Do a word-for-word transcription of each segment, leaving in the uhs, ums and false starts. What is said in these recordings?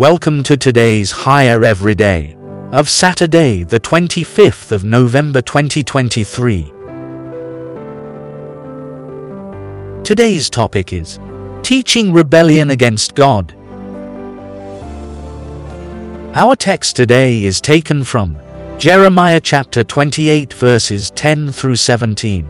Welcome to today's Higher Everyday of Saturday, the twenty-fifth of November twenty twenty-three. Today's topic is Teaching Rebellion Against God. Our text today is taken from Jeremiah chapter twenty-eight verses ten through seventeen.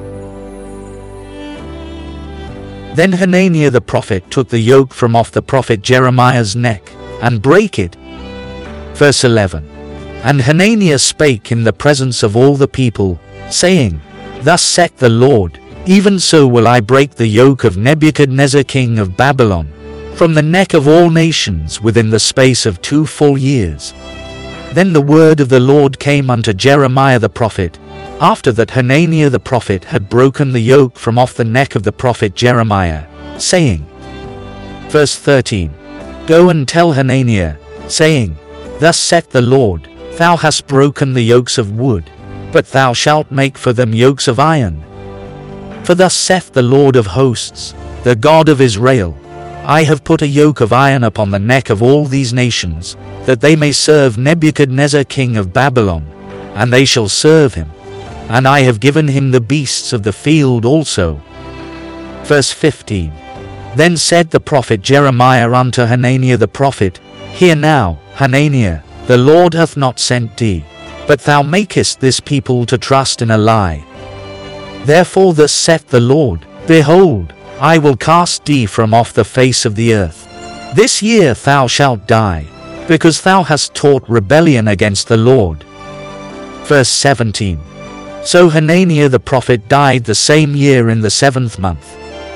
Then Hananiah the prophet took the yoke from off the prophet Jeremiah's neck, and brake it. Verse eleven. And Hananiah spake in the presence of all the people, saying, Thus saith the Lord, even so will I break the yoke of Nebuchadnezzar king of Babylon, from the neck of all nations within the space of two full years. Then the word of the Lord came unto Jeremiah the prophet, after that Hananiah the prophet had broken the yoke from off the neck of the prophet Jeremiah, saying, Verse thirteen. Go and tell Hananiah, saying, Thus saith the Lord, Thou hast broken the yokes of wood, but thou shalt make for them yokes of iron. For thus saith the Lord of hosts, the God of Israel, I have put a yoke of iron upon the neck of all these nations, that they may serve Nebuchadnezzar king of Babylon, and they shall serve him. And I have given him the beasts of the field also. Verse fifteen. Then said the prophet Jeremiah unto Hananiah the prophet, Hear now, Hananiah, the Lord hath not sent thee, but thou makest this people to trust in a lie. Therefore thus saith the Lord, Behold, I will cast thee from off the face of the earth. This year thou shalt die, because thou hast taught rebellion against the Lord. Verse seventeen. So Hananiah the prophet died the same year in the seventh month.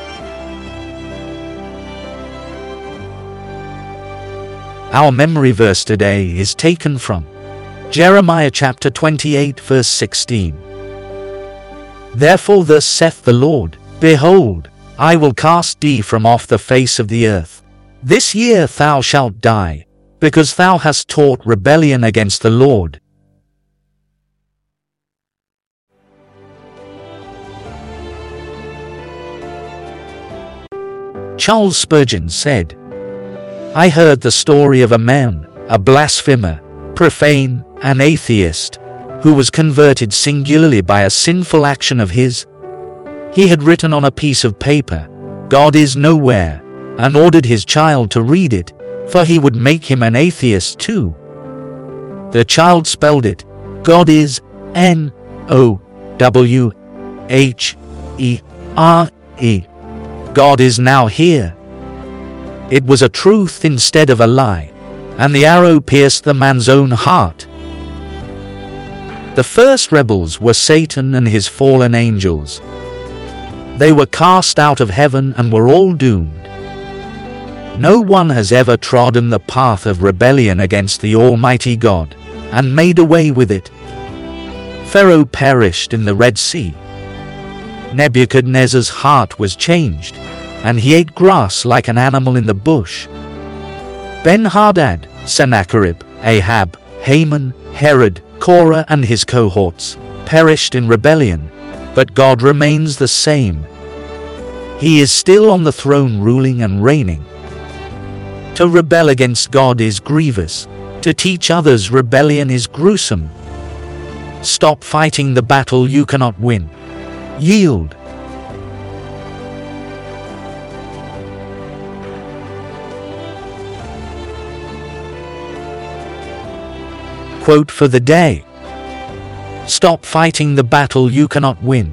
Our memory verse today is taken from Jeremiah chapter twenty-eight verse sixteen. Therefore thus saith the Lord, Behold, I will cast thee from off the face of the earth. This year thou shalt die, because thou hast taught rebellion against the Lord. Charles Spurgeon said, I heard the story of a man, a blasphemer, profane, an atheist, who was converted singularly by a sinful action of his. He had written on a piece of paper, God is nowhere, and ordered his child to read it, for he would make him an atheist too. The child spelled it, God is N O W H E R E. God is now here. It was a truth instead of a lie, and the arrow pierced the man's own heart. The first rebels were Satan and his fallen angels. They were cast out of heaven and were all doomed. No one has ever trodden the path of rebellion against the Almighty God, and made away with it. Pharaoh perished in the Red Sea. Nebuchadnezzar's heart was changed, and he ate grass like an animal in the bush. Ben-Hadad, Sennacherib, Ahab, Haman, Herod, Korah and his cohorts perished in rebellion, but God remains the same. He is still on the throne ruling and reigning. To rebel against God is grievous. To teach others rebellion is gruesome. Stop fighting the battle you cannot win. Yield. Quote for the day. Stop fighting the battle you cannot win.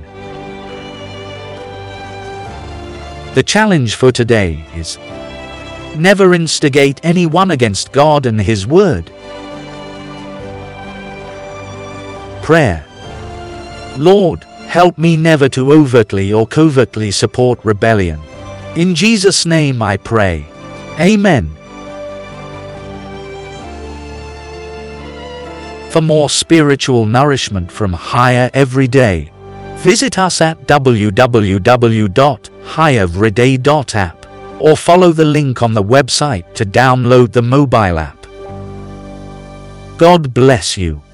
The challenge for today is never instigate anyone against God and His Word. Prayer. Lord, help me never to overtly or covertly support rebellion. In Jesus' name I pray. Amen. For more spiritual nourishment from Higher Everyday, visit us at w w w dot higher everyday dot app or follow the link on the website to download the mobile app. God bless you.